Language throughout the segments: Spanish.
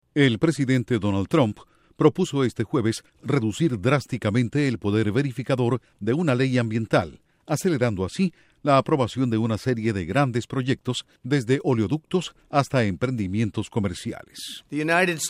El presidente Donald Trump propuso este jueves reducir drásticamente el poder verificador de una ley ambiental, acelerando así la aprobación de una serie de grandes proyectos, desde oleoductos hasta emprendimientos comerciales. El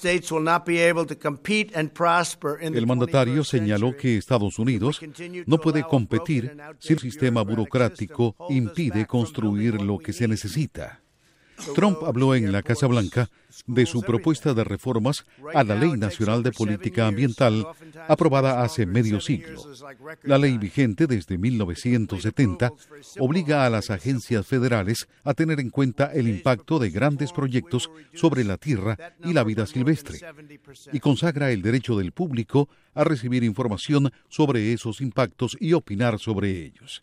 mandatario señaló que Estados Unidos no puede competir si el sistema burocrático impide construir lo que se necesita. Trump habló en la Casa Blanca de su propuesta de reformas a la Ley Nacional de Política Ambiental, aprobada hace medio siglo. La ley vigente desde 1970 obliga a las agencias federales a tener en cuenta el impacto de grandes proyectos sobre la tierra y la vida silvestre, y consagra el derecho del público a recibir información sobre esos impactos y opinar sobre ellos.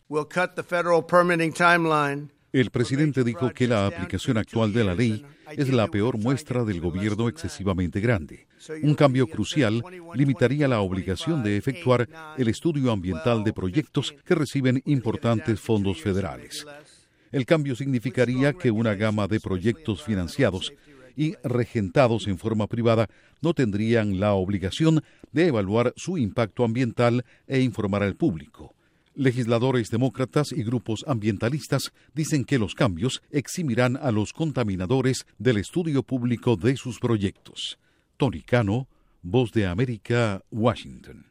El presidente dijo que la aplicación actual de la ley es la peor muestra del gobierno excesivamente grande. Un cambio crucial limitaría la obligación de efectuar el estudio ambiental de proyectos que reciben importantes fondos federales. El cambio significaría que una gama de proyectos financiados y regentados en forma privada no tendrían la obligación de evaluar su impacto ambiental e informar al público. Legisladores demócratas y grupos ambientalistas dicen que los cambios eximirán a los contaminadores del estudio público de sus proyectos. Tony Cano, Voz de América, Washington.